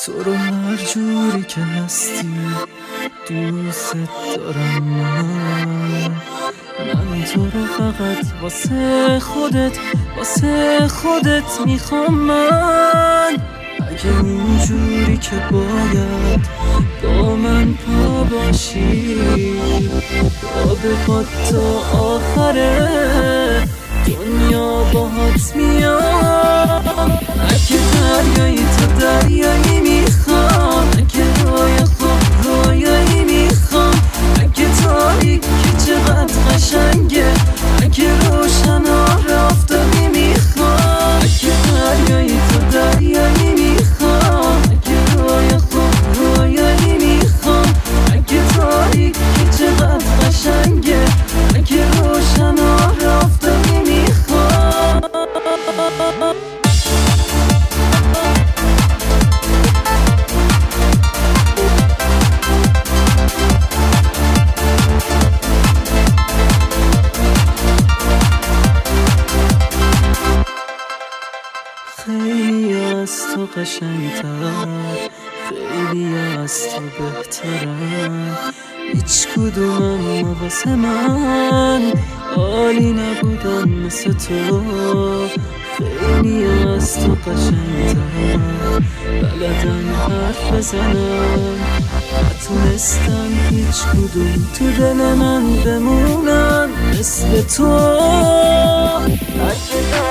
تو رو هر جوری که هستی دوست دارم. من تو رو فقط واسه خودت میخوام. من اگه اینجوری که باید با من پا باشی، با بخواد تا آخره دنیا باهات میام. اگه دریایی تو دریایی میخوام، اگه رویا خوب رویایی میخوام، اگه تاریکی چقدر قشنگه، اگه روشن آفتابی میخوام. اگه دریایی تو دریایی میخوام، اگه رویا خوب رویایی میخوام، اگه تاریکی چقدر قشنگه، اگه روشن آفتابی میخوام. خیلی از تو قشنگتر، خیلی از تو بهترن، هیچ کدومم واسه من عالی نبودن مثل تو. خیلی از تو قشنگتر، بلدن حرف بزنن، نتونستن هیچ کدوم تو دل من بمونن مثل تو.